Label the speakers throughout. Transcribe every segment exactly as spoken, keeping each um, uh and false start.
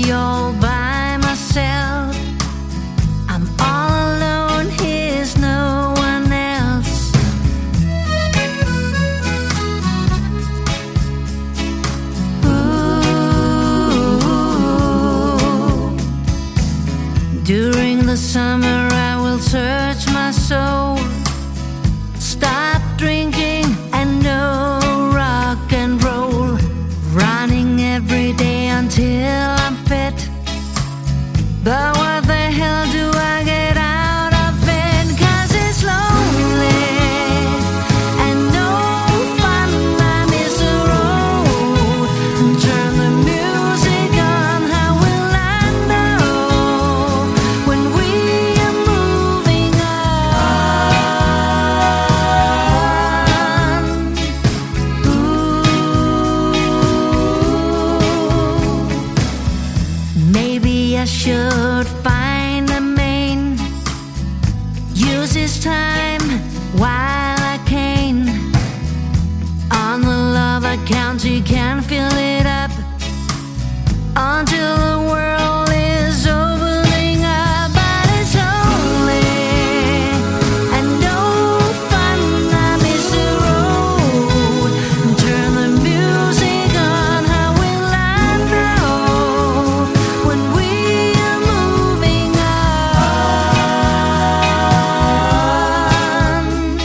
Speaker 1: be all by myself. I'm all alone, here's no one else. Ooh. During the summer I will search my soul, stop drinking and no rock and roll, running every day until I'm fit. But what the hell do I get out of it? 'Cause it's lonely and no fun. I miss the road and turn the music on. How will I know when we are moving on? Ooh. Maybe I should find a main, use this time while I can. On the love account you can fill it up until the world is opening up. But it's lonely and no fun. I miss the road and turn the music on. How will I know when we are moving on?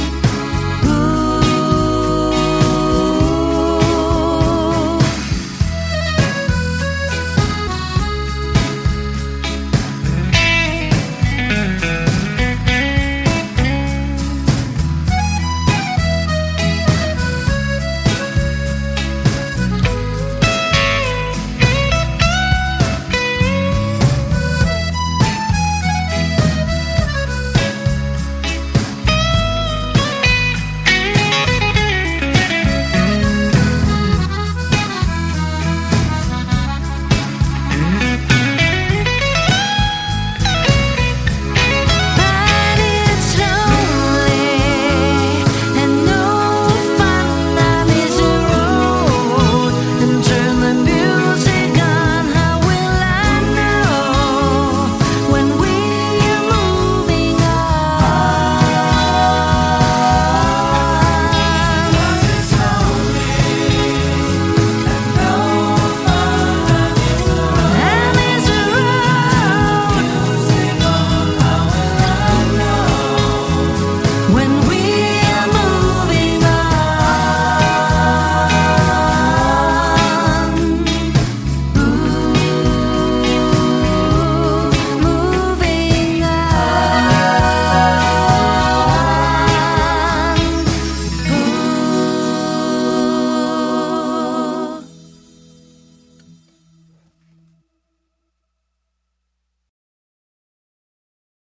Speaker 1: When